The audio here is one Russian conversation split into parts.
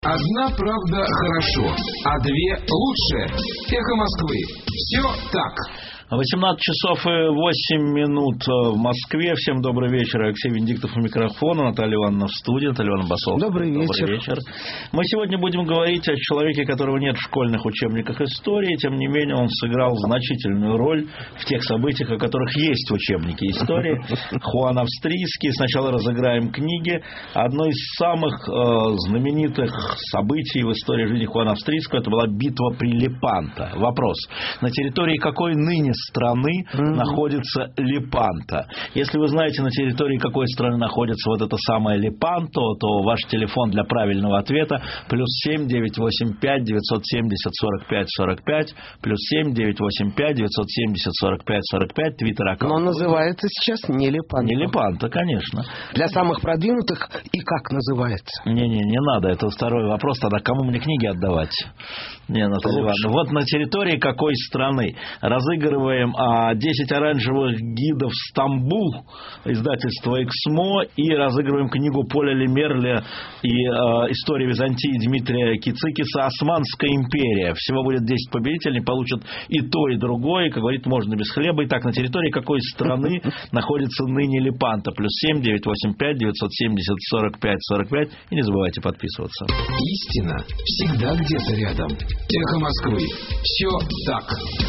Одна правда хорошо, а две лучше. Эхо Москвы. Все так. 18 часов и 8 минут в Москве. Всем добрый вечер. Алексей Венедиктов у микрофона, Наталья Ивановна в студии, Наталья Ивановна Басова. Добрый вечер. Мы сегодня будем говорить о человеке, которого нет в школьных учебниках истории. Тем не менее, он сыграл значительную роль в тех событиях, о которых есть в учебнике истории. Хуан Австрийский. Сначала разыграем книги. Одно из самых знаменитых событий в истории жизни Хуана Австрийского – это была битва при Лепанто. Вопрос. На территории какой ныне страны находится Лепанто? Если вы знаете, на территории какой страны находится вот это самое Лепанто, то ваш телефон для правильного ответа +7 985 970 45 45, +7 985 970 45 45, твиттер-аккаунт. Но называется сейчас не Лепанто. Не Лепанто, конечно. Для самых продвинутых и как называется? Не надо, это второй вопрос. Тогда кому мне книги отдавать? Наталья Ивановна. Вот на территории какой страны разыгрываем 10 оранжевых гидов Стамбул, издательство «Эксмо», и разыгрываем книгу Поля Лемерля и «История Византии» Дмитрия Кицикиса «Османская империя». Всего будет 10 победителей, получат и то, и другое. Как говорит, можно без хлеба. Итак, на территории какой страны находится ныне Лепанто? +7 985 970 45 45. И не забывайте подписываться. Истина всегда где-то рядом. Эхо Москвы. Все так.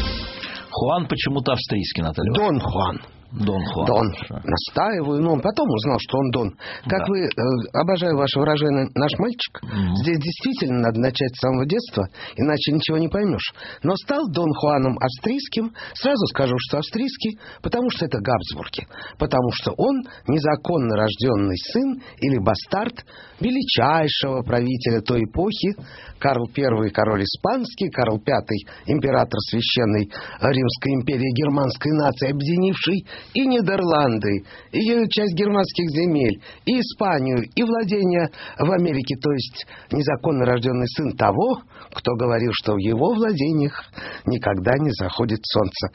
Хуан почему-то австрийский, Наталья. Дон Хуан. Дон Хуан. Дон. Настаиваю, но он потом узнал, что он Дон. Как да. вы, обожаю ваше выражение «наш мальчик», здесь действительно надо начать с самого детства, иначе ничего не поймешь. Но стал Дон Хуаном австрийским, сразу скажу, что австрийский, потому что это Габсбурги, потому что он незаконно рожденный сын или бастард величайшего правителя той эпохи, Карл I, король испанский, Карл V, император священной Римской империи, германской нации, объединивший и Нидерланды, и часть германских земель, и Испанию, и владения в Америке, то есть незаконно рожденный сын того, кто говорил, что в его владениях никогда не заходит солнце.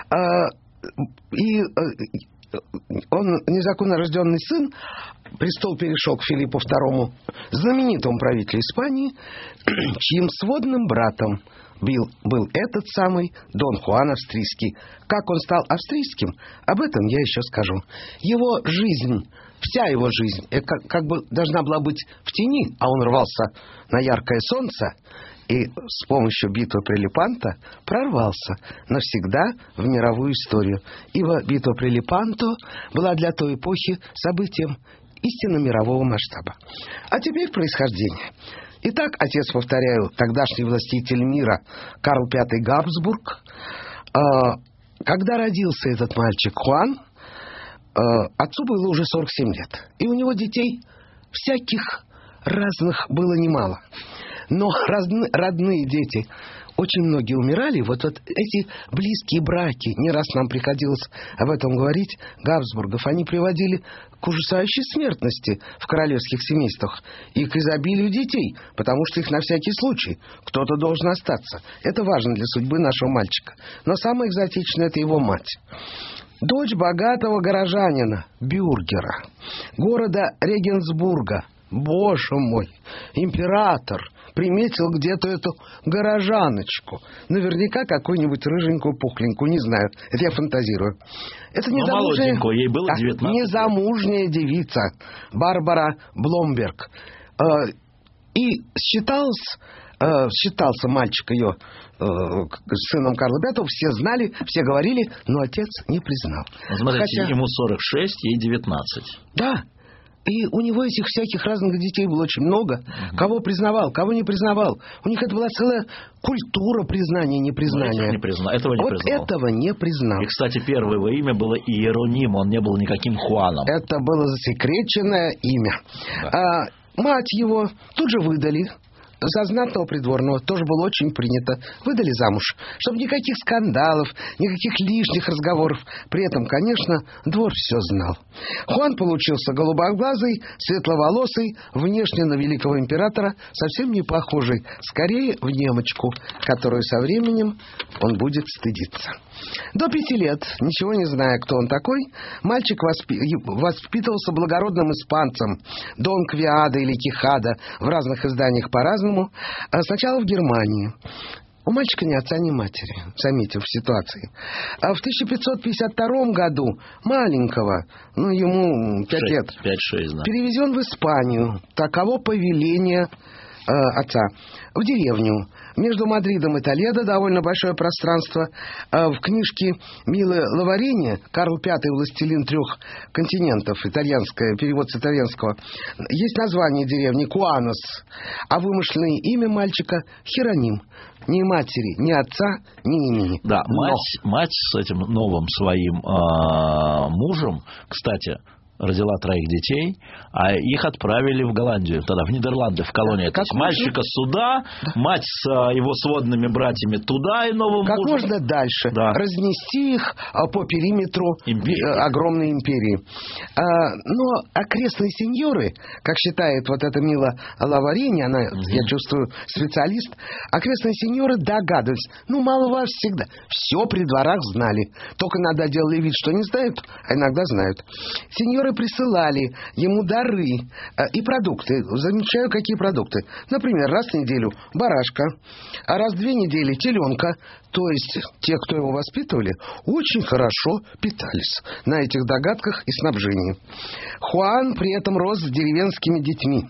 И он, незаконно рожденный сын, престол перешел к Филиппу II, знаменитому правителю Испании, чьим сводным братом был этот самый Дон Хуан Австрийский. Как он стал австрийским, об этом я еще скажу. Его жизнь, вся его жизнь, как бы должна была быть в тени, а он рвался на яркое солнце и с помощью битвы при Лепанто прорвался навсегда в мировую историю. Ибо битва при Лепанто была для той эпохи событием истинно мирового масштаба. А теперь происхождение. Итак, отец, повторяю, тогдашний властитель мира Карл V Габсбург. Когда родился этот мальчик Хуан, отцу было уже 47 лет. И у него детей всяких разных было немало. Но родные дети, очень многие умирали. Вот эти близкие браки, не раз нам приходилось об этом говорить, Габсбургов, они приводили к ужасающей смертности в королевских семействах и к изобилию детей, потому что их на всякий случай кто-то должен остаться. Это важно для судьбы нашего мальчика. Но самое экзотичное — это его мать. Дочь богатого горожанина, бюргера, города Регенсбурга. Боже мой, император приметил где-то эту горожаночку. Наверняка какую-нибудь рыженькую, пухленькую, не знаю. Это я фантазирую. Это незамужняя, ей было 19. Незамужняя девица Барбара Бломберг. И считался мальчик ее сыном Карла V. Все знали, все говорили, но отец не признал. Смотрите, ему 46, ей 19. Да. И у него этих всяких разных детей было очень много. Кого признавал, кого не признавал. У них это была целая культура признания и непризнания. Этого не признал. И, кстати, первое его имя было Иероним, он не был никаким Хуаном. Это было засекреченное имя. Да. Мать его тут же выдали за знатного придворного, тоже было очень принято. Выдали замуж, чтобы никаких скандалов, никаких лишних разговоров. При этом, конечно, двор все знал. Хуан получился голубоглазый, светловолосый, внешне на великого императора, совсем не похожий, скорее в немочку, которую со временем он будет стыдиться. До 5 лет, ничего не зная, кто он такой, мальчик воспитывался благородным испанцем, Дон Квиадо или Кихадо, в разных изданиях по-разному, сначала в Германии. У мальчика ни отца, ни матери, заметив ситуации. А в 1552 году маленького, ему 5 лет, 5-6, да, перевезен в Испанию. Таково повеление отца. В деревню. Между Мадридом и Толедо довольно большое пространство. В книжке Милы Лаварини «Карл V. Властелин 3 континентов», перевод с итальянского, есть название деревни Куанос, а вымышленное имя мальчика Хероним. Ни матери, ни отца, ни имени. Да, мать с этим новым своим мужем, кстати, родила 3 детей, а их отправили в Голландию, тогда в Нидерланды, в колонию. То есть мальчика сюда, мать с его сводными братьями туда и новым как мужем. можно дальше. Да. Разнести их по периметру огромной империи. Но окрестные сеньоры, как считает вот эта Мила Лаварини, она, я чувствую, специалист, окрестные сеньоры догадывались. Мало всегда. Все при дворах знали. Только иногда делали вид, что не знают, а иногда знают. Сеньоры присылали ему дары и продукты. Замечаю, какие продукты. Например, раз в неделю барашка, а раз в 2 недели теленка. То есть те, кто его воспитывали, очень хорошо питались на этих догадках и снабжении. Хуан при этом рос с деревенскими детьми.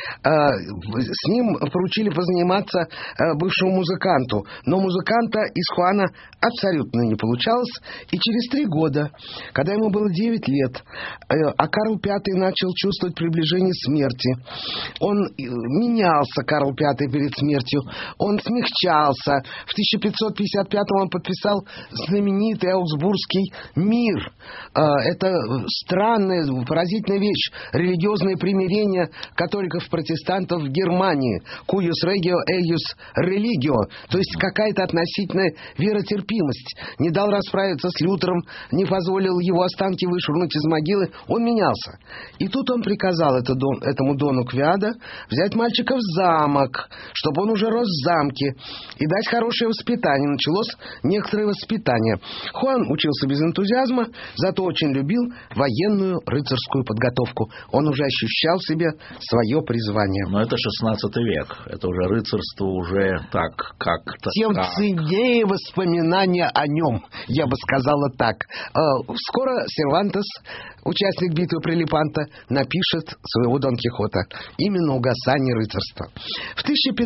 С ним поручили позаниматься бывшему музыканту, но музыканта из Хуана абсолютно не получалось, и через 3 года, когда ему было 9 лет, а Карл V начал чувствовать приближение смерти. Он менялся, Карл V, перед смертью, он смягчался. В 1555 он подписал знаменитый Аугсбургский мир. Это странная, поразительная вещь, религиозное примирение католиков протестантов в Германии. Cuius regio eius religio. То есть какая-то относительная веротерпимость. Не дал расправиться с Лютером, не позволил его останки вышвырнуть из могилы. Он менялся. И тут он приказал этому Дону Квиадо взять мальчика в замок, чтобы он уже рос в замке, и дать хорошее воспитание. Началось некоторое воспитание. Хуан учился без энтузиазма, зато очень любил военную рыцарскую подготовку. Он уже ощущал в себе свое призвание. Но это 16 век. Это уже рыцарство, уже так как-то. Тем ценнее воспоминания о нем, я бы сказала так. Скоро Сервантес, участник битвы при Лепанто, напишет своего Дон Кихота. Именно угасание рыцарства. В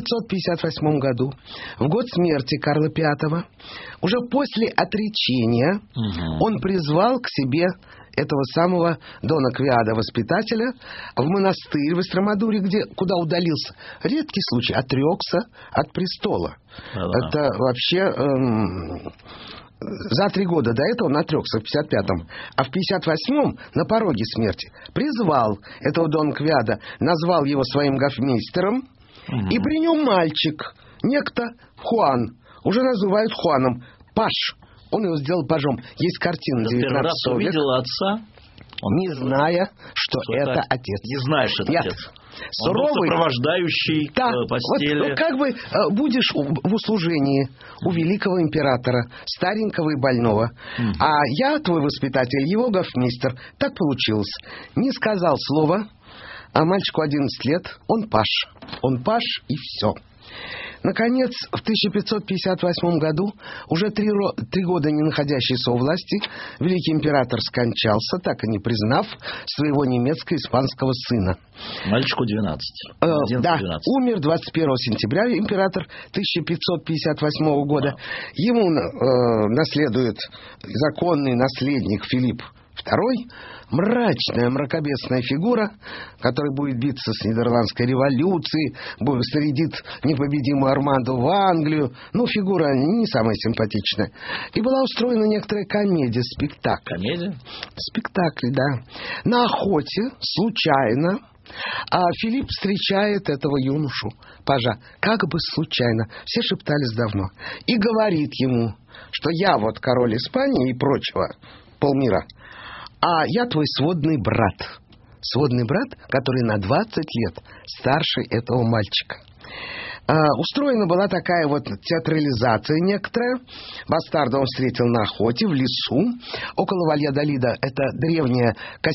1558 году, в год смерти Карла V, уже после отречения, он призвал к себе этого самого Дона Квиадо, воспитателя, в монастырь в Эстремадуре, куда удалился. Редкий случай, отрекся от престола. Это вообще... За 3 года до этого он отрекся в 55-м, а в 58-м на пороге смерти призвал этого Дона Квиадо, назвал его своим гофмейстером, и при нем мальчик, некто Хуан, уже называют Хуаном, паж. Он его сделал пажом. Есть картина 19 века. Первый раз увидел отца, не зная, что это отец. Не знаешь, что это отец. Суровый, он был сопровождающий постели. Вот, как бы будешь в услужении у великого императора, старенького и больного, а я, твой воспитатель, его гофмейстер. Так получилось. Не сказал слова, а мальчику 11 лет, он паж. Он паж, и все. Наконец, в 1558 году, уже 3 года не находящийся у власти, великий император скончался, так и не признав своего немецко-испанского сына. Мальчику 12. Да, умер 21 сентября император 1558 года. Ему наследует законный наследник Филипп II, мрачная, мракобесная фигура, которая будет биться с Нидерландской революцией, снарядит непобедимую Армаду в Англию. Фигура не самая симпатичная. И была устроена некоторая комедия, спектакль. Комедия? Спектакль, да. На охоте случайно А Филипп встречает этого юношу, пажа, как бы случайно, все шептались давно, и говорит ему, что я вот король Испании и прочего, полмира, а я твой сводный брат. Сводный брат, который на 20 лет старше этого мальчика. Устроена была такая вот театрализация некоторая. Бастарда он встретил на охоте, в лесу, около Вальядолида. Это древняя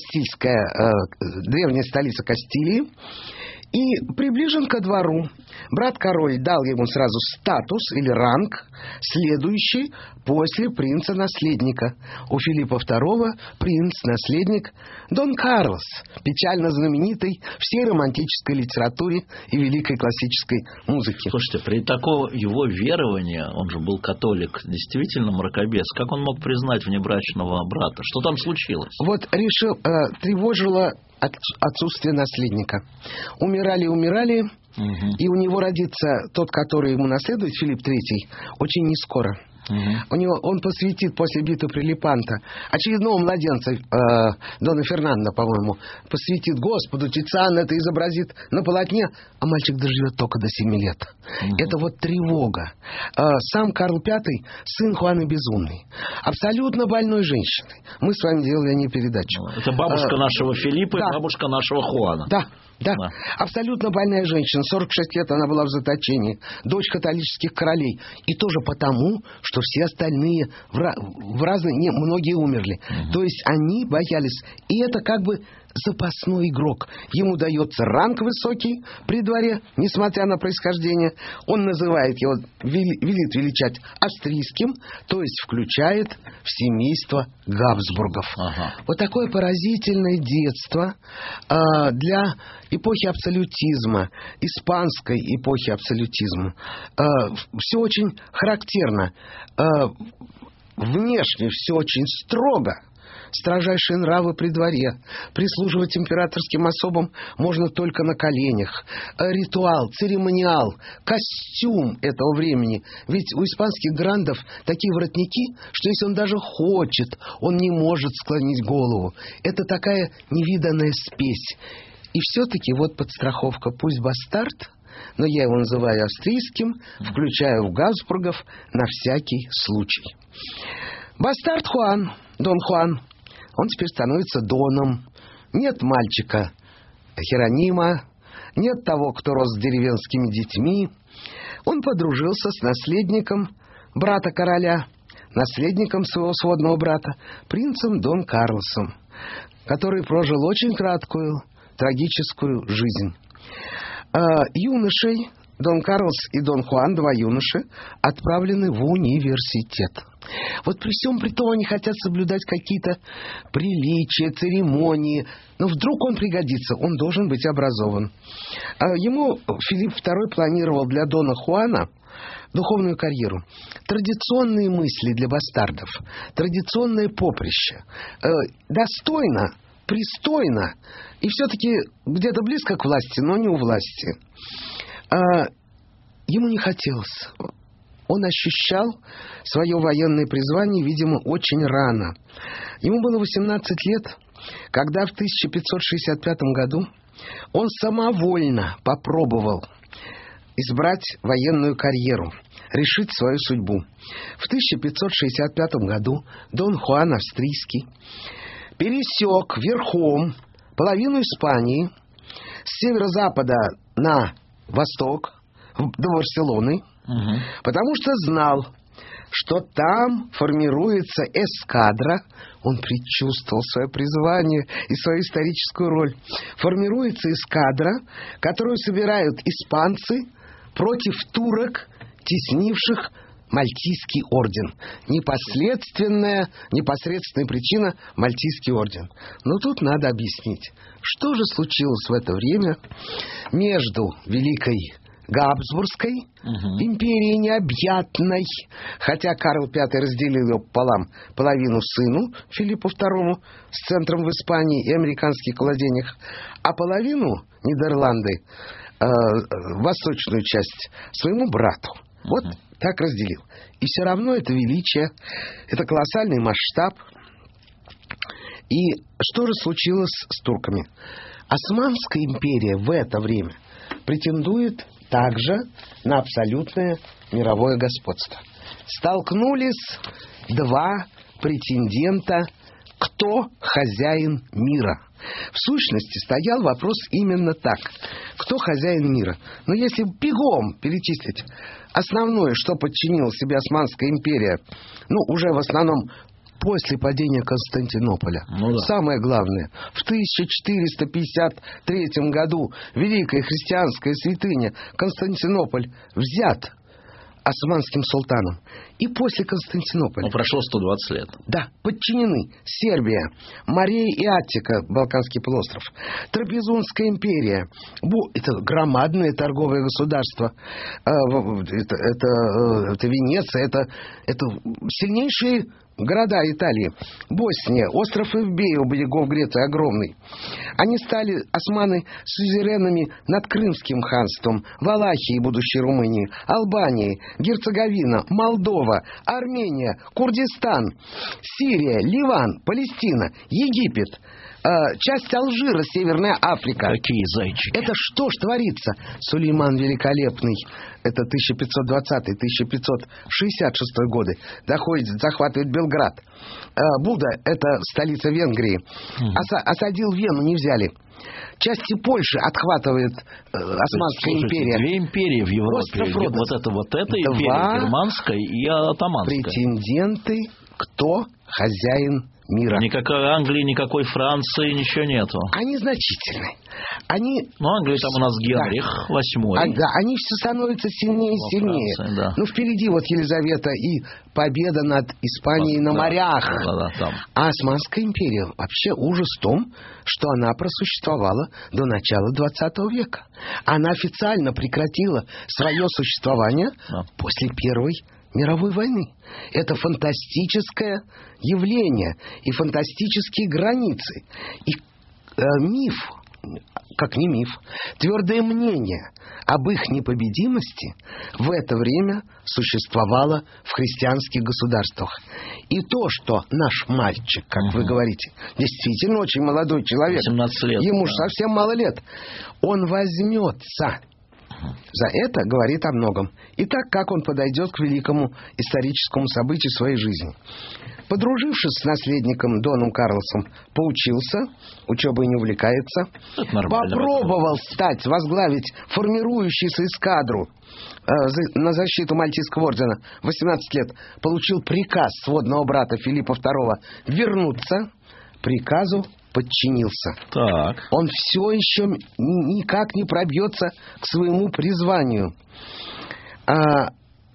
столица Кастилии. И приближен ко двору. Брат-король дал ему сразу статус или ранг, следующий после принца-наследника. У Филиппа II принц-наследник Дон Карлос, печально знаменитый в всей романтической литературе и великой классической музыке. Слушайте, при таком его веровании, он же был католик, действительно мракобес, как он мог признать внебрачного брата? Что там случилось? Вот тревожило отсутствие наследника. Умирали, и у него родится тот, который ему наследует, Филипп III, очень нескоро. Он посвятит после битвы при Лепанто очередного младенца, Дона Фернандо, по-моему, посвятит Господу. Тициан это изобразит на полотне, а мальчик доживет только до 7 лет. Это вот тревога. Сам Карл V, сын Хуаны Безумный, абсолютно больной женщиной. Мы с вами делали о ней передачу. Это бабушка нашего Филиппа и бабушка нашего Хуана. Да, абсолютно больная женщина, 46 лет она была в заточении, дочь католических королей. И тоже потому, что все остальные многие умерли. То есть они боялись. И это как бы запасной игрок. Ему дается ранг высокий при дворе, несмотря на происхождение. Он называет его, велит величать австрийским, то есть включает в семейство Габсбургов. Вот такое поразительное детство для эпохи абсолютизма, испанской эпохи абсолютизма. Все очень характерно. Внешне все очень строго. Строжайшие нравы при дворе. Прислуживать императорским особам можно только на коленях. Ритуал, церемониал, костюм этого времени. Ведь у испанских грандов такие воротники, что если он даже хочет, он не может склонить голову. Это такая невиданная спесь. И все-таки вот подстраховка. Пусть бастард, но я его называю австрийским, включаю в Габсбургов на всякий случай. Бастард Хуан, Дон Хуан, он теперь становится доном. Нет мальчика Херонима, нет того, кто рос с деревенскими детьми. Он подружился с наследником брата короля, наследником своего сводного брата, принцем Дон Карлосом, который прожил очень краткую, трагическую жизнь. Юношей Дон Карлос и Дон Хуан, два юноши, отправлены в университет. Вот при всем при том они хотят соблюдать какие-то приличия, церемонии. Но вдруг он пригодится, он должен быть образован. Ему Филипп II планировал для Дона Хуана духовную карьеру. Традиционные мысли для бастардов, традиционное поприще. Достойно, пристойно и все-таки где-то близко к власти, но не у власти. Ему не хотелось. Он ощущал свое военное призвание, видимо, очень рано. Ему было 18 лет, когда в 1565 году он самовольно попробовал избрать военную карьеру, решить свою судьбу. В 1565 году Дон Хуан Австрийский пересек верхом половину Испании с северо-запада на восток, до Барселоны, потому что знал, что там формируется эскадра. Он предчувствовал свое призвание и свою историческую роль. Формируется эскадра, которую собирают испанцы против турок, теснивших Мальтийский орден. Непосредственная причина – Мальтийский орден. Но тут надо объяснить, что же случилось в это время между Великой Габсбургской империей необъятной, хотя Карл V разделил ее пополам, половину сыну Филиппу II с центром в Испании и американских владениях, а половину Нидерланды, восточную часть, своему брату. Вот так разделил. И все равно это величие, это колоссальный масштаб. И что же случилось с турками? Османская империя в это время претендует также на абсолютное мировое господство. Столкнулись два претендента, кто хозяин мира. В сущности, стоял вопрос именно так. Кто хозяин мира? Но если бегом перечислить основное, что подчинила себе Османская империя, уже в основном после падения Константинополя. Самое главное, в 1453 году великая христианская святыня Константинополь взят османским султаном. И после Константинополя... прошло 120 лет. Да, подчинены Сербия, Морея и Аттика, Балканский полуостров, Трапезунская империя, это громадное торговое государство, это Венеция, это сильнейшие города Италии, Босния, остров Эвбей у берегов Греции огромный. Они стали, османы, сюзеренами над Крымским ханством, Валахией, будущей Румынией, Албанией, Герцеговина, Молдова, Армения, Курдистан, Сирия, Ливан, Палестина, Египет, часть Алжира, Северная Африка. Какие зайчики. Это что ж творится? Сулейман Великолепный, это 1520-1566 годы, захватывает Белград. Буда, это столица Венгрии. Осадил Вену, не взяли. Части Польши отхватывает Османская империя. Две империи в Европе. Вот эта империя, германская и атаманская. Претенденты, кто хозяин мира. Никакой Англии, никакой Франции, ничего нету. Они значительны. Англия там у нас Генрих VIII. Они все становятся сильнее и сильнее. Франции, да. Впереди Елизавета и победа над Испанией на морях. Там. А Османская империя, вообще ужас в том, что она просуществовала до начала 20 века. Она официально прекратила свое существование после Первой мировой войны. Это фантастическое явление и фантастические границы. И миф, как не миф, твердое мнение об их непобедимости в это время существовало в христианских государствах. И то, что наш мальчик, как вы говорите, действительно очень молодой человек, 18 лет, ему же совсем мало лет, он возьмется за это, говорит о многом. И так, как он подойдет к великому историческому событию своей жизни. Подружившись с наследником Доном Карлосом, поучился, учебой не увлекается, попробовал возглавить формирующуюся эскадру на защиту Мальтийского ордена. 18 лет получил приказ сводного брата Филиппа II вернуться. Приказу подчинился. Так. Он все еще никак не пробьется к своему призванию. В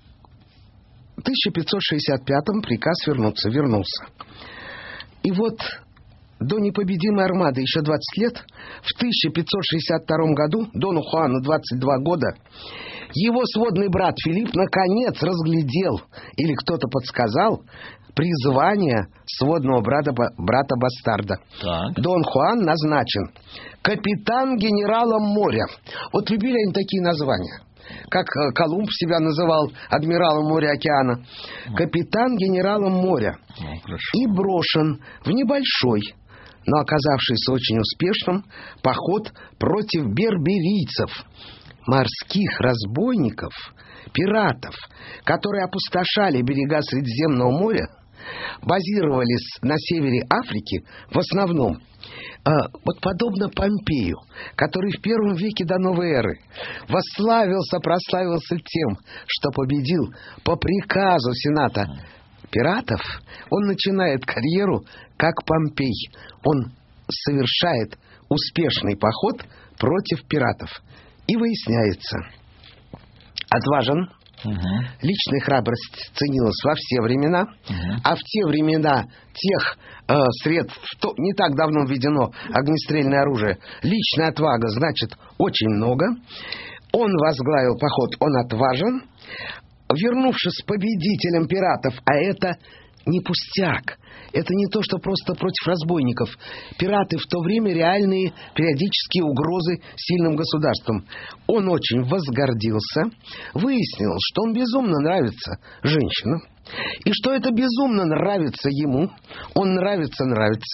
1565-м приказ вернулся. И вот до непобедимой армады еще 20 лет, в 1562 году, Дону Хуану 22 года, его сводный брат Филипп наконец разглядел, или кто-то подсказал, призвание сводного брата-бастарда. Дон Хуан назначен капитан генералом моря. Вот любили они такие названия. Как Колумб себя называл адмиралом моря-океана. Капитан генералом моря. И брошен в небольшой, но оказавшийся очень успешным, поход против берберийцев, морских разбойников, пиратов, которые опустошали берега Средиземного моря, базировались на севере Африки в основном, подобно Помпею, который в первом веке до новой эры прославился тем, что победил по приказу Сената пиратов. Он начинает карьеру как Помпей. Он совершает успешный поход против пиратов. И выясняется, отважен, личная храбрость ценилась во все времена, а в те времена тех средств, не так давно введено огнестрельное оружие, личная отвага значит очень много. Он возглавил поход, он отважен, вернувшись победителем пиратов, а это не пустяк. Это не то, что просто против разбойников. Пираты в то время реальные периодические угрозы сильным государствам. Он очень возгордился, выяснил, что он безумно нравится женщинам, и что это безумно нравится ему. Он нравится.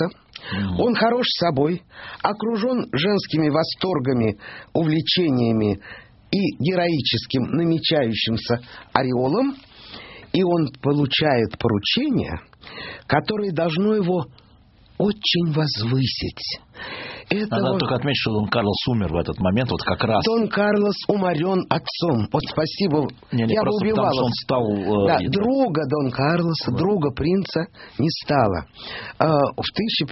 Он хорош собой, окружен женскими восторгами, увлечениями и героическим намечающимся ореолом, и он получает поручение, которое должно его очень возвысить. Надо только отметить, что Дон Карлос умер в этот момент, вот как раз. Дон Карлос уморен отцом. Вот спасибо, я бы убивал. Он стал... друга Дон Карлоса, друга принца не стало. В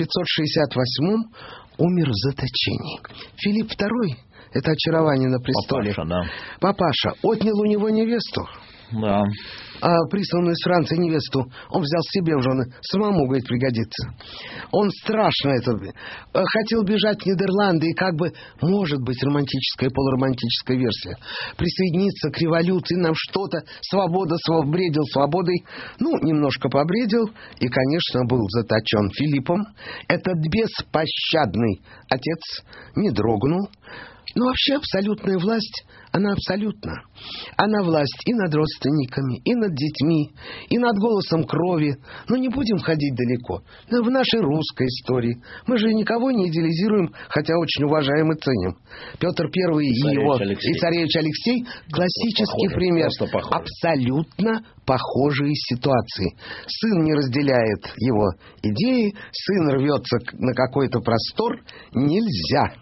1568 умер в заточении. Филипп II, это очарование на престоле, папаша, отнял у него невесту. Да. Присланную из Франции невесту он взял себе в жены. Самому, говорит, пригодится. Он страшно хотел бежать в Нидерланды и может быть, романтическая и полуромантическая версия. Присоединиться к революции, нам что-то, свобода, бредил свободой. Немножко побредил и, конечно, был заточен Филиппом. Этот беспощадный отец не дрогнул. Вообще абсолютная власть, она абсолютна. Она власть и над родственниками, и над детьми, и над голосом крови. Но не будем ходить далеко. В нашей русской истории мы же никого не идеализируем, хотя очень уважаем и ценим. Петр I и царевич Алексей – классический пример. Абсолютно похожие ситуации. Сын не разделяет его идеи, сын рвется на какой-то простор. Нельзя.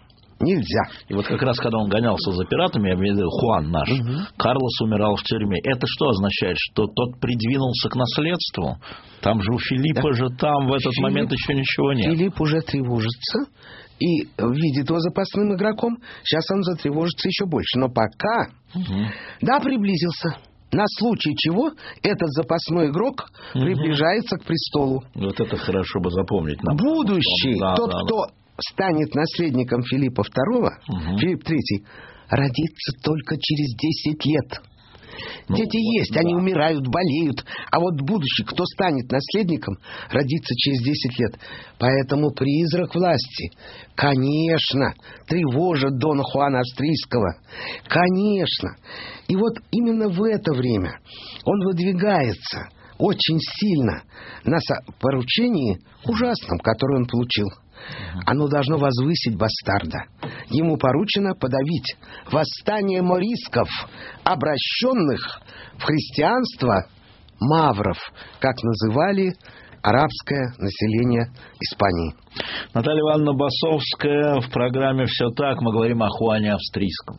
И вот как раз, когда он гонялся за пиратами, я имею в виду Хуан наш, Карлос умирал в тюрьме. Это что означает? Что тот придвинулся к наследству? Там же у Филиппа же там в этот момент еще ничего нет. Филипп уже тревожится и видит его запасным игроком. Сейчас он затревожится еще больше. Но пока, приблизился. На случай чего этот запасной игрок приближается к престолу. Вот это хорошо бы запомнить. Будущий, кто станет наследником Филиппа II, Филипп III, родится только через 10 лет. Дети есть, они умирают, болеют. А вот будущий, кто станет наследником, родится через 10 лет. Поэтому призрак власти, конечно, тревожит Дона Хуана Австрийского. Конечно. И вот именно в это время он выдвигается очень сильно на поручении ужасном, которое он получил. Оно должно возвысить бастарда. Ему поручено подавить восстание морисков, обращенных в христианство мавров, как называли арабское население Испании. Наталья Ивановна Басовская в программе «Все так». Мы говорим о Хуане Австрийском.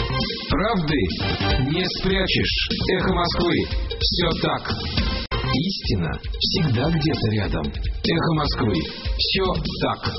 Правды не спрячешь. Эхо Москвы. Все так. Истина всегда где-то рядом. Эхо Москвы. Все так.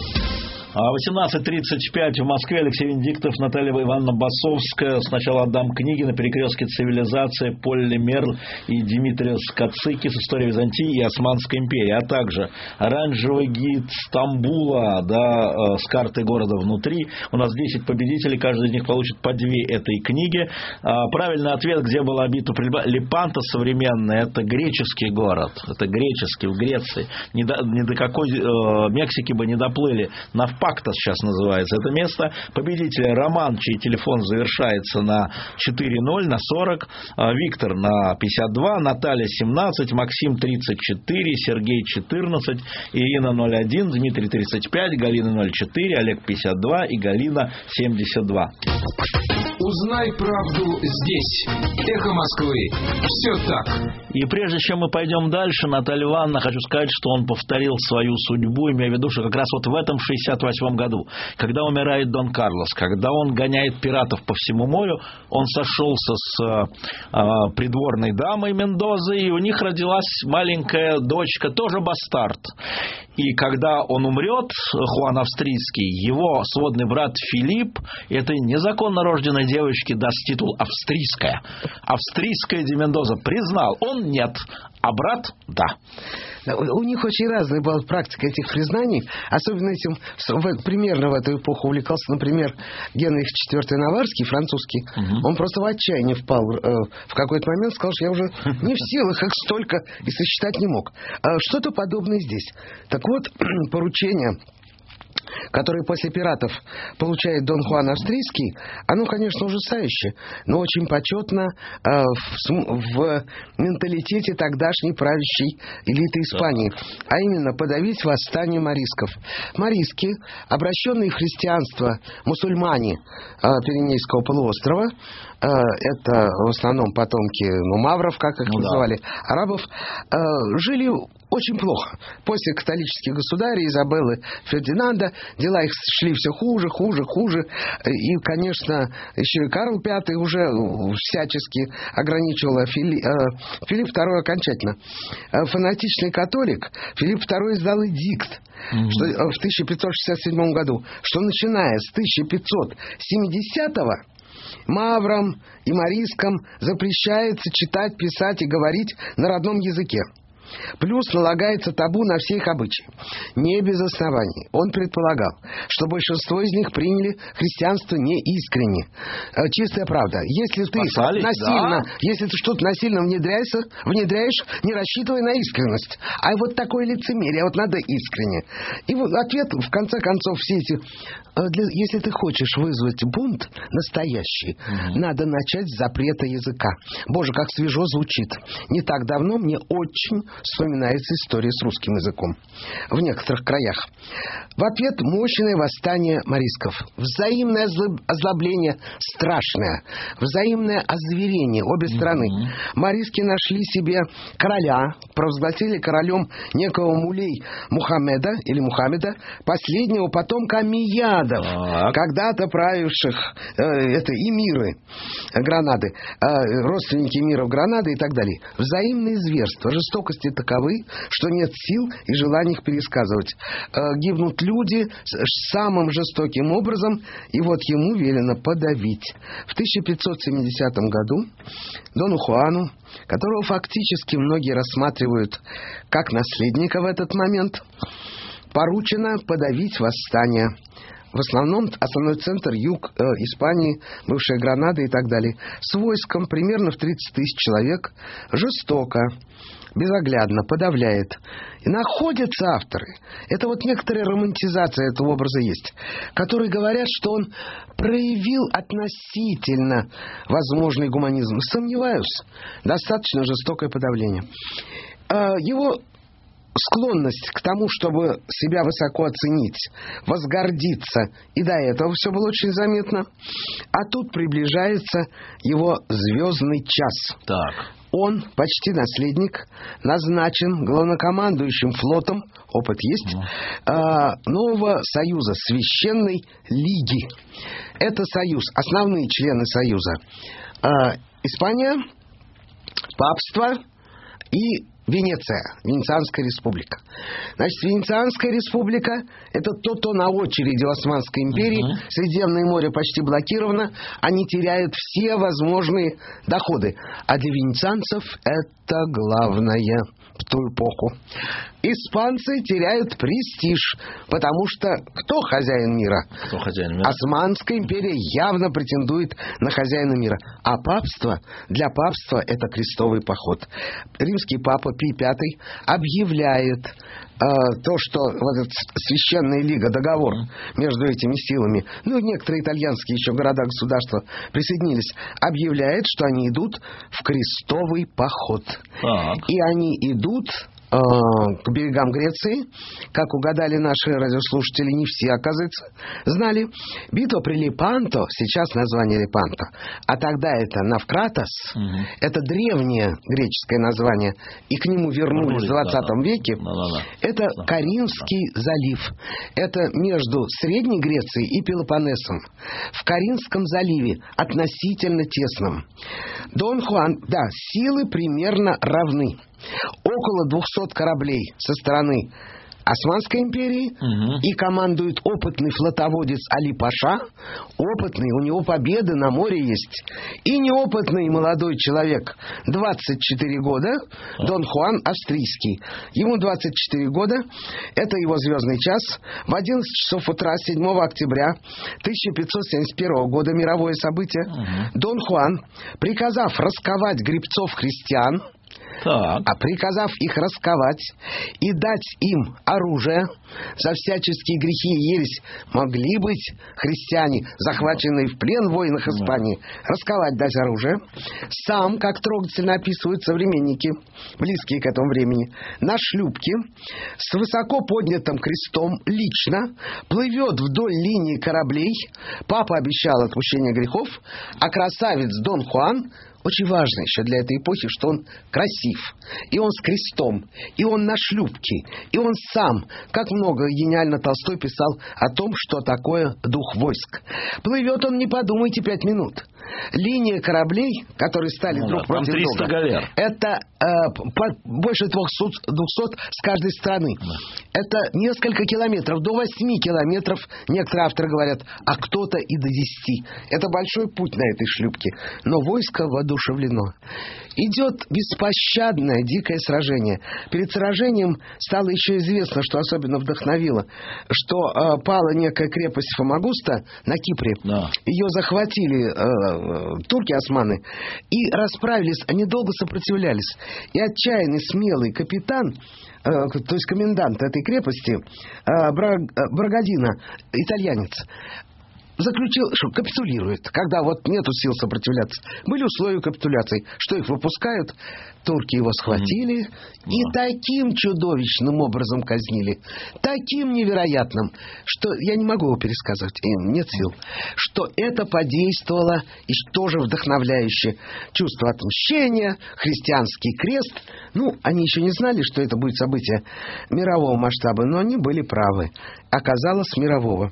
18:35 в Москве. Алексей Венедиктов, Наталья Ивановна Басовская. Сначала отдам книги «На перекрестке цивилизации» Полли Мерль и Димитриос Кацикис «История Византии и Османской империи», а также оранжевый гид Стамбула, с картой города внутри. У нас 10 победителей, каждый из них получит по 2 этой книги. Правильный ответ, где была бита Лепанта современная, это греческий город. Это греческий, в Греции. Ни до какой Мексики бы не доплыли. Навпактос сейчас называется это место. Победитель Роман, чей телефон завершается на 4-0, на 40. Виктор на 52, Наталья 17, Максим 34, Сергей 14, Ирина 01, Дмитрий 35, Галина 04, Олег 52 и Галина 72. Узнай правду здесь. Эхо Москвы. Все так. И прежде чем мы пойдем дальше, Наталья Ивановна, хочу сказать, что он повторил свою судьбу, имея в виду, что как раз вот в этом 68 году, когда умирает Дон Карлос, когда он гоняет пиратов по всему морю, он сошелся с придворной дамой Мендозы, и у них родилась маленькая дочка, тоже бастард. И когда он умрет, Хуан Австрийский, его сводный брат Филипп этой незаконно рожденной девочке даст титул «Австрийская». «Австрийская де Мендоза» признал, он нет, а брат – да. У них очень разная была практика этих признаний. Особенно этим, примерно в эту эпоху увлекался, например, Генрих IV Наварский, французский. Он просто в отчаянии впал в какой-то момент, сказал, что я уже не в силах их столько и сосчитать не мог. Что-то подобное здесь. Так вот, поручение который после пиратов получает Дон Хуан Австрийский, оно, конечно, ужасающе, но очень почетно в менталитете тогдашней правящей элиты Испании, а именно подавить восстание морисков. Мориски, обращенные в христианство мусульмане Пиренейского полуострова, это в основном потомки мавров, как их называли, арабов, жили очень плохо. После католических государей Изабеллы Фердинанда дела их шли все хуже. И, конечно, еще и Карл V уже всячески ограничивал Филипп II окончательно. Фанатичный католик Филипп II издал эдикт что, в 1567 году, что начиная с 1570-го маврам и морискам запрещается читать, писать и говорить на родном языке. Плюс налагается табу на все их обычаи. Не без оснований. Он предполагал, что большинство из них приняли христианство неискренне. Чистая правда. Если ты если ты что-то насильно внедряешь, не рассчитывай на искренность. А вот такое лицемерие, вот надо искренне. И вот ответ, в конце концов, все эти... Если ты хочешь вызвать бунт настоящий, надо начать с запрета языка. Боже, как свежо звучит. Не так давно мне очень вспоминается история с русским языком в некоторых краях. В ответ мощное восстание морисков. Взаимное озлобление страшное. Взаимное озверение обе стороны. Мориски нашли себе короля, провозгласили королем некого мулей Мухаммеда, последнего потомка Амиядов, когда-то правивших эмиры Гранады, родственники эмиров Гранады и так далее. Взаимные зверства, жестокости таковы, что нет сил и желания их пересказывать. Гибнут люди самым жестоким образом, и вот ему велено подавить. В 1570 году Дону Хуану, которого фактически многие рассматривают как наследника в этот момент, поручено подавить восстание. В основном основной центр юг Испании, бывшая Гранада и так далее, с войском примерно в 30 тысяч человек, жестоко, безоглядно подавляет. И находятся авторы. Это вот некоторая романтизация этого образа есть, которые говорят, что он проявил относительно возможный гуманизм. Сомневаюсь. Достаточно жестокое подавление. Его склонность к тому, чтобы себя высоко оценить, возгордиться, и до этого все было очень заметно. А тут приближается его звездный час. Так. Он, почти наследник, назначен главнокомандующим флотом, опыт есть, нового союза, Священной Лиги. Это союз, основные члены союза. Испания, папство и Венеция, Венецианская республика. Значит, Венецианская республика – это то на очереди в Османской империи. Средиземное море почти блокировано. Они теряют все возможные доходы. А для венецианцев это главное в ту эпоху. Испанцы теряют престиж, потому что кто хозяин мира? Кто хозяин мира? Османская империя явно претендует на хозяина мира. А папство, для папства это крестовый поход. Римский папа Пий V объявляет то, что вот эта Священная Лига, договор между этими силами, ну и некоторые итальянские еще города-государства присоединились, объявляет, что они идут в крестовый поход. Так. И они идут к берегам Греции. Как угадали наши радиослушатели, не все, оказывается, знали. Битва при Лепанто, сейчас название Лепанто, а тогда это Навкратос, это древнее греческое название, и к нему вернулись в 20 веке. Это Каринский залив. Это между Средней Грецией и Пелопоннесом. В Каринском заливе, относительно тесном. Дон Хуан, силы примерно равны. Около 200 кораблей со стороны Османской империи, и командует опытный флотоводец Али Паша, опытный, у него победы на море есть, и неопытный молодой человек, 24 года, Дон Хуан Австрийский. Ему 24 года, это его звездный час. В 11 часов утра 7 октября 1571 года, мировое событие, Дон Хуан, приказав расковать гребцов христиан, приказав их расковать и дать им оружие, за всяческие грехи и ересь могли быть христиане, захваченные в плен в войнах Испании, расковать, дать оружие. Сам, как трогательно описывают современники, близкие к этому времени, на шлюпке с высоко поднятым крестом лично плывет вдоль линии кораблей. Папа обещал отпущение грехов, а красавец Дон Хуан, очень важно еще для этой эпохи, что он красив, и он с крестом, и он на шлюпке, и он сам, как много гениально Толстой писал о том, что такое дух войск. Плывет он, не подумайте, 5 минут. Линия кораблей, которые стали друг против друга, галер. Это больше 200 с каждой стороны. Это несколько километров, до 8 километров, некоторые авторы говорят, а кто-то и до 10. Это большой путь на этой шлюпке. Но войско воодушевлено. Идет беспощадное, дикое сражение. Перед сражением стало еще известно, что особенно вдохновило, что пала некая крепость Фомагуста на Кипре. Да. Ее захватили турки-османы и расправились. Они долго сопротивлялись. И отчаянный, смелый капитан, то есть комендант этой крепости, Брагадино, итальянец, заключил, что капитулирует, когда вот нету сил сопротивляться. Были условия капитуляции, что их выпускают. Турки его схватили и таким чудовищным образом казнили, таким невероятным, что я не могу его пересказывать, нет сил, что это подействовало и тоже вдохновляюще. Чувство отмщения, христианский крест. Они еще не знали, что это будет событие мирового масштаба, но они были правы. Оказалось, мирового.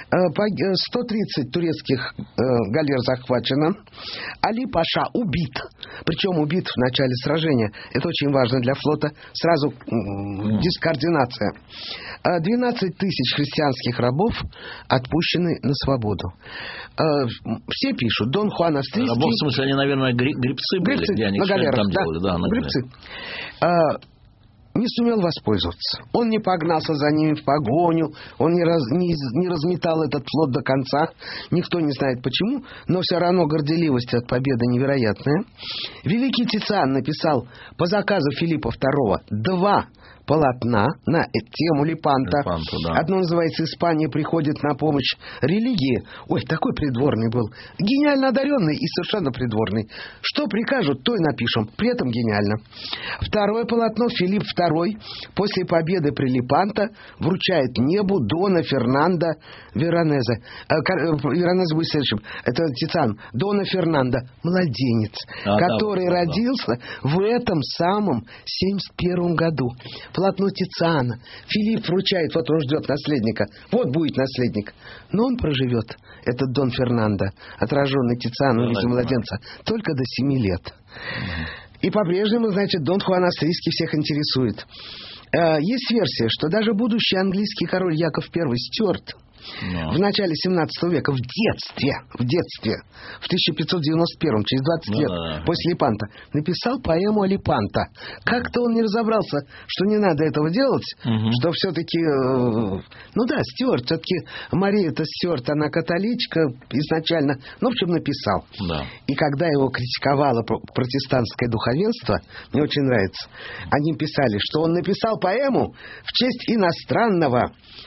130 турецких галер захвачено. Али Паша убит. Причем убит в начале сражения. Это очень важно для флота. Сразу дискоординация. 12 тысяч христианских рабов отпущены на свободу. Все пишут. Дон Хуан Австрийский... Рабов, в смысле, они, наверное, гребцы были, где они на галерах, там делали. Да, на гребцы. Не сумел воспользоваться. Он не погнался за ними в погоню, он не разметал этот флот до конца. Никто не знает почему, но все равно горделивость от победы невероятная. Великий Тициан написал по заказу Филиппа II 2 полотна на тему Лепанта. Да. Одно называется «Испания приходит на помощь религии». Ой, такой придворный был. Гениально одаренный и совершенно придворный. Что прикажут, то и напишем. При этом гениально. Второе полотно Филипп II после победы при Лепанто вручает небу Дона Фернандо Веронезе. Веронезе будет следующим. Это Тициан. Дона Фернандо, младенец, который родился в этом самом 71 году. Полотно Тициана. Филипп вручает, вот он ждет наследника. Вот будет наследник. Но он проживет, этот Дон Фернандо, отраженный Тициану в виде младенца, только до 7 лет. И по-прежнему, значит, Дон Хуан Австрийский всех интересует. Есть версия, что даже будущий английский король Яков I Стюарт в начале 17 века, в детстве, в 1591, через 20 лет после Лепанто, написал поэму о Лепанто. Как-то он не разобрался, что не надо этого делать, что все-таки... Стюарт, все-таки Мария-то Стюарт, она католичка изначально, в общем, написал. Да. И когда его критиковало протестантское духовенство, мне очень нравится, они писали, что он написал поэму в честь иностранного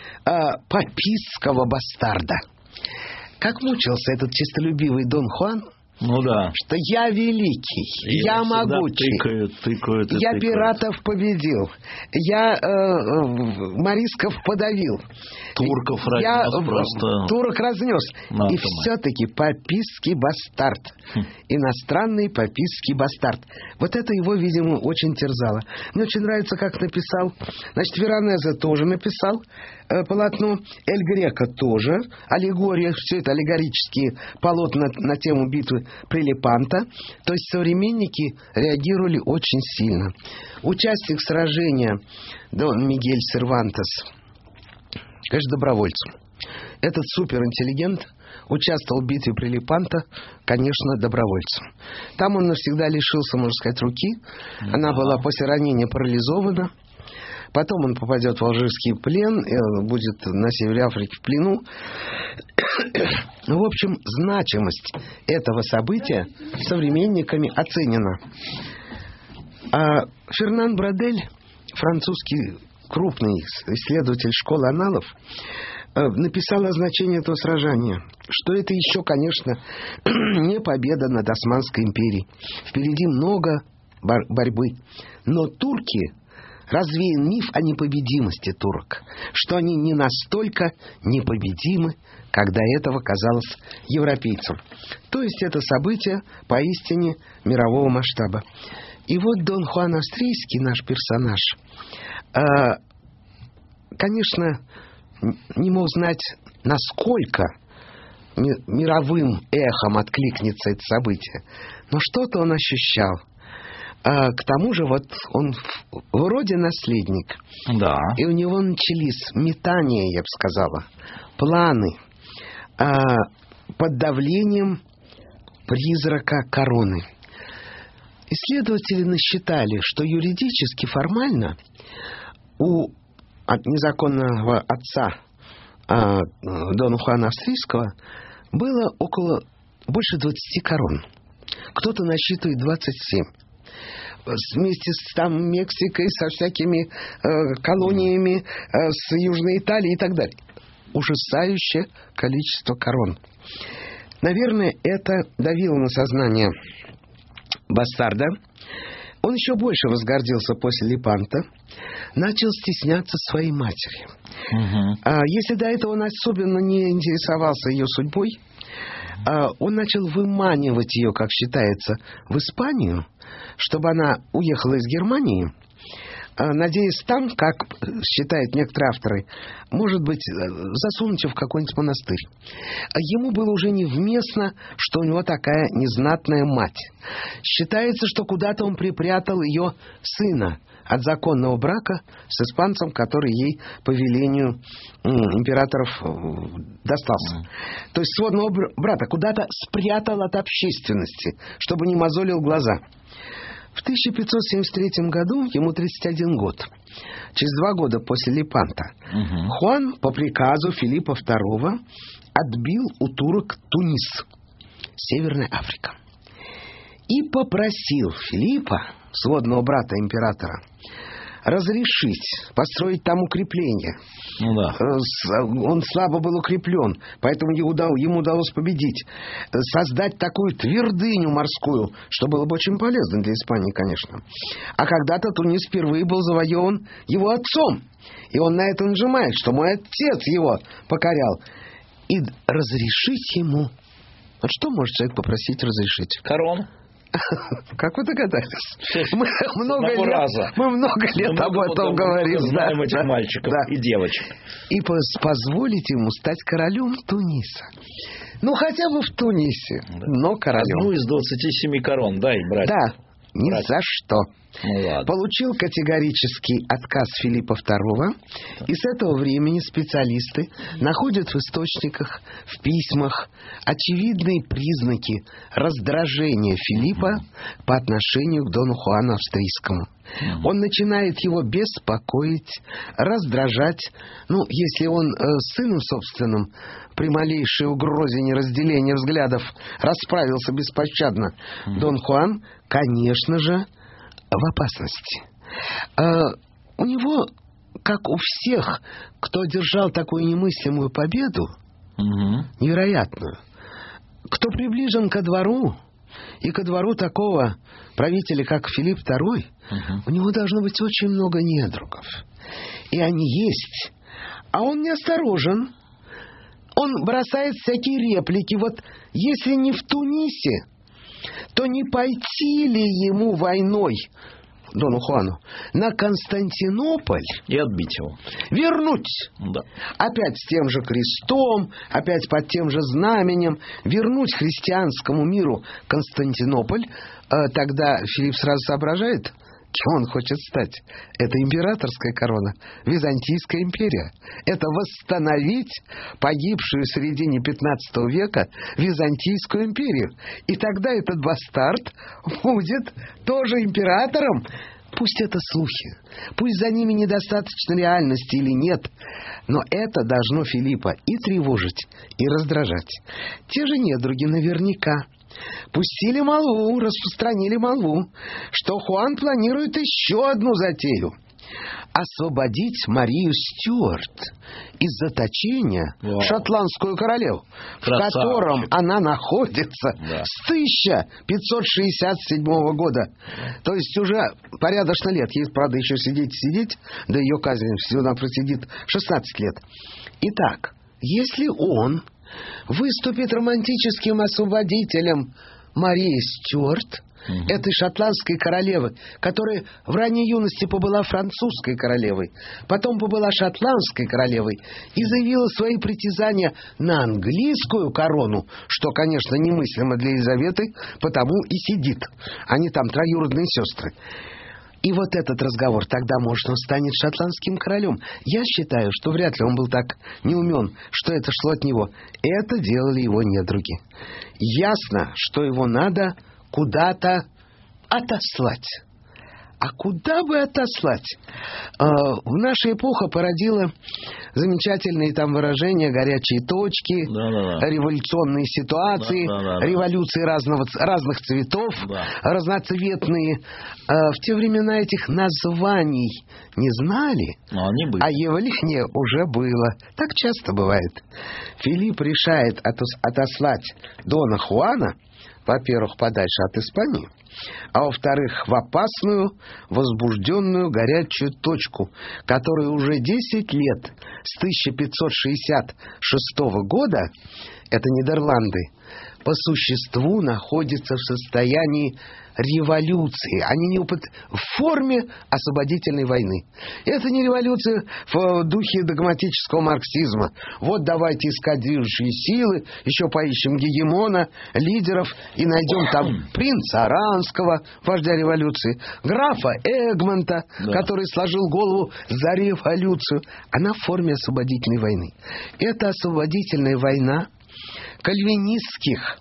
папистского бастарда. Как мучился этот честолюбивый Дон Хуан, что я великий, я могучий, тыкают, я пиратов победил, я морисков подавил, турков разнес просто. Турок разнес. И все-таки папистский бастард. Иностранный папистский бастард. Вот это его, видимо, очень терзало. Мне очень нравится, как написал. Значит, Веронезе тоже написал полотно. Эль Греко тоже. Аллегория, все это аллегорические полотна на тему битвы при Лепанто. То есть современники реагировали очень сильно. Участник сражения Дон Мигель Сервантес, конечно, добровольцем. Этот суперинтеллигент участвовал в битве при Лепанто, конечно, добровольцем. Там он навсегда лишился, можно сказать, руки. Она была после ранения парализована. Потом он попадет в алжирский плен, будет на севере Африки в плену. В общем, значимость этого события современниками оценена. А Фернан Брадель, французский крупный исследователь школы анналов, написал о значении этого сражения, что это еще, конечно, не победа над Османской империей. Впереди много борьбы. Но турки, развеян миф о непобедимости турок, что они не настолько непобедимы, как до этого казалось европейцам. То есть это событие поистине мирового масштаба. И вот Дон Хуан Австрийский, наш персонаж, конечно, не мог знать, насколько мировым эхом откликнется это событие. Но что-то он ощущал. К тому же вот он вроде наследник. Да. И у него начались метания, я бы сказала, планы под давлением призрака короны. Исследователи насчитали, что юридически, формально у незаконного отца Дона Хуана Австрийского было больше 20 корон. Кто-то насчитывает 27. Вместе с Мексикой, со всякими колониями, с Южной Италией и так далее. Ужасающее количество корон. Наверное, это давило на сознание бастарда. Он еще больше возгордился после Лепанта, начал стесняться своей матери. Если до этого он особенно не интересовался ее судьбой, он начал выманивать ее, как считается, в Испанию, чтобы она уехала из Германии, надеясь там, как считают некоторые авторы, может быть, засунуть ее в какой-нибудь монастырь. Ему было уже невместно, что у него такая незнатная мать. Считается, что куда-то он припрятал ее сына от законного брака с испанцем, который ей по велению императоров достался. То есть сводного брата куда-то спрятал от общественности, чтобы не мозолил глаза. В 1573 году ему 31 год. Через 2 года после Лепанта Хуан по приказу Филиппа II отбил у турок Тунис, Северная Африка, и попросил Филиппа, сводного брата императора, разрешить построить там укрепление. Он слабо был укреплен, поэтому ему удалось победить. Создать такую твердыню морскую, что было бы очень полезно для Испании, конечно. А когда-то Тунис впервые был завоеван его отцом. И он на это нажимает, что мой отец его покорял. И разрешить ему... Вот что может человек попросить разрешить? Корону. Как вы догадались? Мы много лет об этом говорим. Знаем этих мальчиков и девочек. И позволить ему стать королем Туниса. Ну, хотя бы в Тунисе, но королем. Одну из 27 корон, дай, брать. Да, ни за что. Получил категорический отказ Филиппа II, и с этого времени специалисты находят в источниках, в письмах очевидные признаки раздражения Филиппа по отношению к Дону Хуану Австрийскому. Он начинает его беспокоить, раздражать. Если он с сыном собственным при малейшей угрозе неразделения взглядов расправился беспощадно, Дон Хуан, конечно же, в опасности. У него, как у всех, кто одержал такую немыслимую победу, невероятную, кто приближен ко двору, и ко двору такого правителя, как Филипп II, у него должно быть очень много недругов. И они есть. А он неосторожен. Он бросает всякие реплики. Вот если не в Тунисе, то не пойти ли ему войной, Дону Хуану, на Константинополь и отбить его, вернуть, опять с тем же крестом, опять под тем же знаменем, вернуть христианскому миру Константинополь. Тогда Филипп сразу соображает, кем он хочет стать. Это императорская корона, Византийская империя. Это восстановить погибшую в середине 15 века Византийскую империю. И тогда этот бастард будет тоже императором. Пусть это слухи, пусть за ними недостаточно реальности или нет, но это должно Филиппа и тревожить, и раздражать. Те же недруги наверняка пустили молву, распространили молву, что Хуан планирует еще одну затею — освободить Марию Стюарт из заточения, шотландскую королеву, в котором она находится с 1567 года. То есть уже порядочно лет. Ей, правда, еще сидеть, до ее казни всего она просидит 16 лет. Итак, если он выступит романтическим освободителем Марии Стюарт, этой шотландской королевы, которая в ранней юности побыла французской королевой, потом побыла шотландской королевой и заявила свои притязания на английскую корону, что, конечно, немыслимо для Елизаветы, потому и сидит. Они там троюродные сестры. И вот этот разговор, тогда, может, он станет шотландским королем. Я считаю, что вряд ли он был так неумен, что это шло от него. Это делали его недруги. Ясно, что его надо куда-то отослать. А куда бы отослать? Наша эпоха породила замечательные там выражения: горячие точки, революционные ситуации, революции разных цветов, разноцветные. В те времена этих названий не знали, а явление уже было. Так часто бывает. Филипп решает отослать Дона Хуана, во-первых, подальше от Испании, а во-вторых, в опасную, возбужденную горячую точку, которая уже 10 лет, с 1566 года, это Нидерланды, по существу находится в состоянии революции. Они не в форме освободительной войны. Это не революция в духе догматического марксизма. Вот давайте искать движущие силы, еще поищем гегемона, лидеров и найдем там принца Аранского, вождя революции, графа Эгмонта, который сложил голову за революцию. Она в форме освободительной войны. Это освободительная война кальвинистских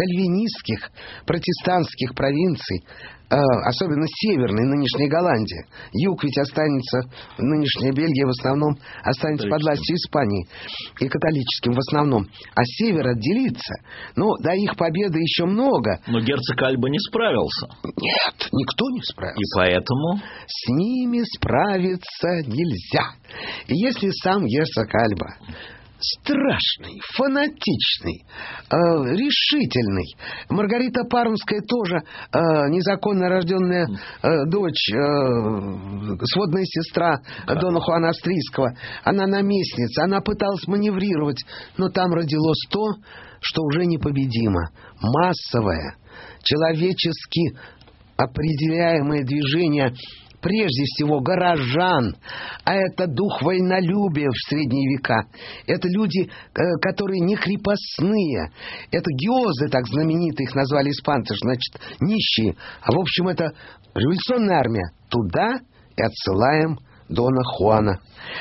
протестантских провинций, особенно северной, нынешней Голландии. Юг ведь останется, нынешняя Бельгия в основном останется под властью Испании, и католическим в основном. А север отделится. Но до их победы еще много. Но герцог Альба не справился. Нет, никто не справился. И поэтому? С ними справиться нельзя. И если сам герцог Альба страшный, фанатичный, решительный. Маргарита Пармская тоже незаконно рожденная дочь, сводная сестра Дона Хуана Австрийского. Она наместница, она пыталась маневрировать, но там родилось то, что уже непобедимо. Массовое, человечески определяемое движение, прежде всего, горожан, а это дух вольнолюбия в средние века. Это люди, которые не крепостные. Это геозы, так знаменитые, их назвали испанцы, значит, нищие. А в общем, это революционная армия. Туда и отсылаем Дона Хуана.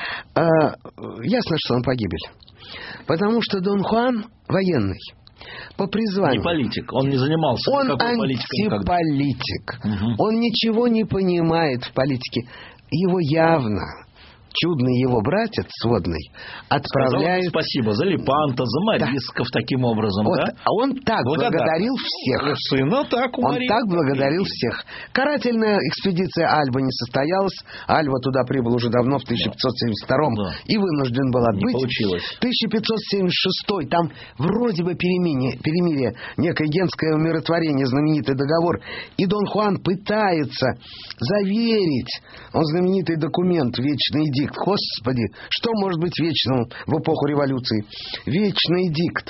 Ясно, что он погибель. Потому что Дон Хуан военный. По призванию. Не политик. Он не занимался никакой политикой. Он антиполитик. Он ничего не понимает в политике. Его явно чудный его братец сводный отправляет... Сказал спасибо за Лепанто, за Морисков, таким образом, вот. да? А он так благодарил всех. Сына так он так благодарил всех. Карательная экспедиция Альба не состоялась. Альба туда прибыл уже давно, в 1572-м, и вынужден был отбыть. Не получилось. 1576-й, там вроде бы перемирие, некое генское умиротворение, знаменитый договор. И Дон Хуан пытается заверить, он знаменитый документ «Вечный эдикт». Господи, что может быть вечным в эпоху революции? Вечный эдикт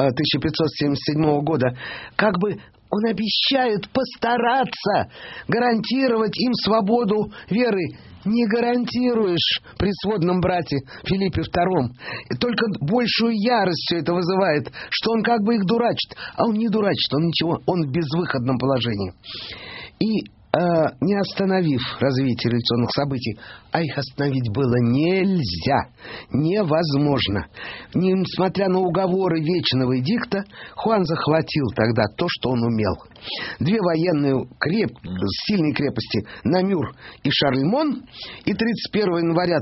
1577 года. Как бы он обещает постараться гарантировать им свободу веры. Не гарантируешь при сводном брате Филиппе II. И только большую ярость все это вызывает, что он как бы их дурачит. А он не дурачит, он ничего, он в безвыходном положении. И не остановив развитие революционных событий, а их остановить было нельзя, невозможно. Несмотря на уговоры Вечного эдикта, Хуан захватил тогда то, что он умел. Две военные сильные крепости Намюр и Шарлемон, и 31 января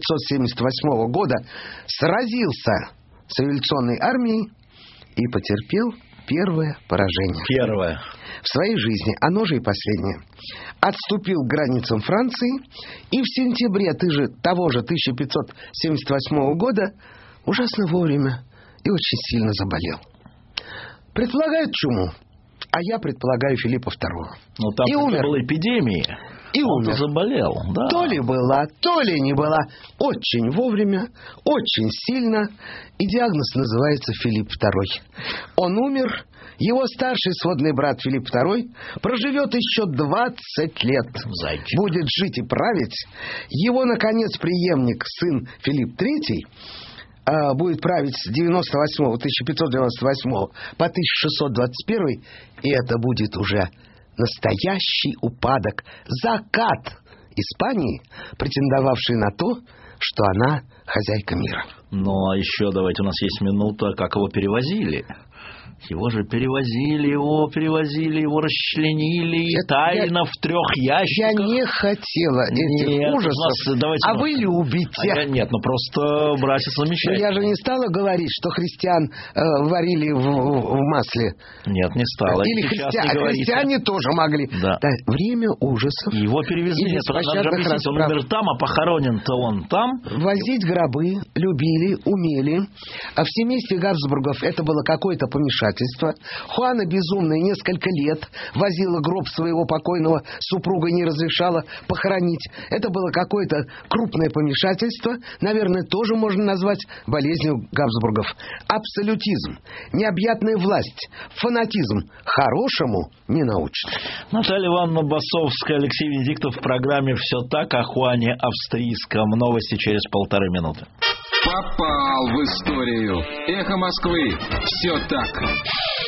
1578 года сразился с революционной армией и потерпел первое поражение. Первое. В своей жизни, оно же и последнее. Отступил к границам Франции и в сентябре того же 1578 года ужасно вовремя и очень сильно заболел. Предполагают чуму, а я предполагаю Филиппа II. Ну, там и умер. была эпидемия. И он умер. Заболел, да. То ли была, то ли не была. Очень вовремя, очень сильно. И диагноз называется Филипп II. Он умер. Его старший сводный брат Филипп II проживет еще 20 лет. Зайчик. Будет жить и править. Его, наконец, преемник, сын Филипп III, будет править с 1598 по 1621. И это будет уже настоящий упадок, закат Испании, претендовавшей на то, что она хозяйка мира. Ну, а еще давайте, у нас есть минута, как его перевозили. Его же перевозили, его расчленили тайно в 3 ящиках. Я не хотела этих ужасов, вы любите. Нет, просто братец замечательный. Я же не стала говорить, что христиан варили в масле. Нет, не стала. Или христиане тоже могли. Да. Да, время ужасов. Его перевезли. Нет, надо объяснить, он умер там, а похоронен-то он там. Возить гробы любили, умели. А в семействе Габсбургов это было какое-то помешательство. Хуана Безумная несколько лет возила гроб своего покойного супруга и не разрешала похоронить. Это было какое-то крупное помешательство. Наверное, тоже можно назвать болезнью Габсбургов. Абсолютизм, необъятная власть, фанатизм хорошему не научат. Наталья Ивановна Басовская, Алексей Венедиктов в программе «Все так» о Хуане Австрийском. Новости через 1,5 минуты. Попал в историю. Эхо Москвы. Все так.